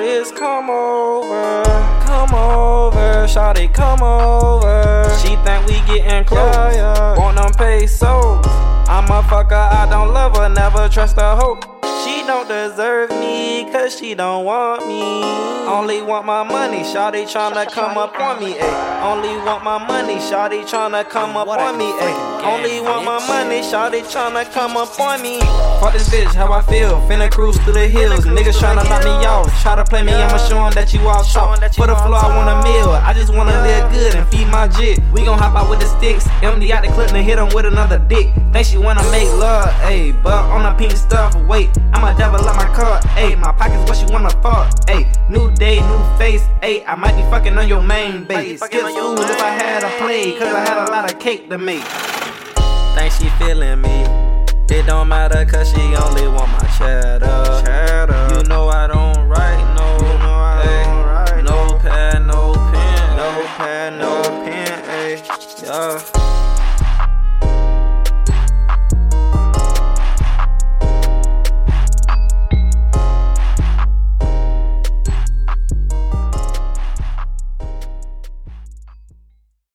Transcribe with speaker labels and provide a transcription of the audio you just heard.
Speaker 1: is come over, shawty, come over. She think we getting close, want them pesos. I'm a fucker, I don't love her, never trust a hoe. She don't deserve me, cause she don't want me. Only want my money, shawty tryna come up on me, ayy. Only want my money, shawty tryna come up on me, ayy. Only want my money, shawty tryna come up on me. Fuck this bitch, how I feel, finna cruise through the hills. Niggas tryna knock me off, try to play me, I'ma show 'em that you all soft. For the floor, I want a meal, I just wanna live good and feed my jit. We gon' hop out with the sticks, empty out the clip and hit 'em with another dick. Think she wanna make love, ayy, but on the pink stuff, wait. I'm a devil like my car, ayy. My pockets what she wanna fuck, ayy. New day, new face, ayy. I might be fucking on your main base. Skip school if I had a play, cause I had a lot of cake to make. Think she feeling me. It don't matter cause she only want my cheddar. You know I don't write no, no pad, no pen, no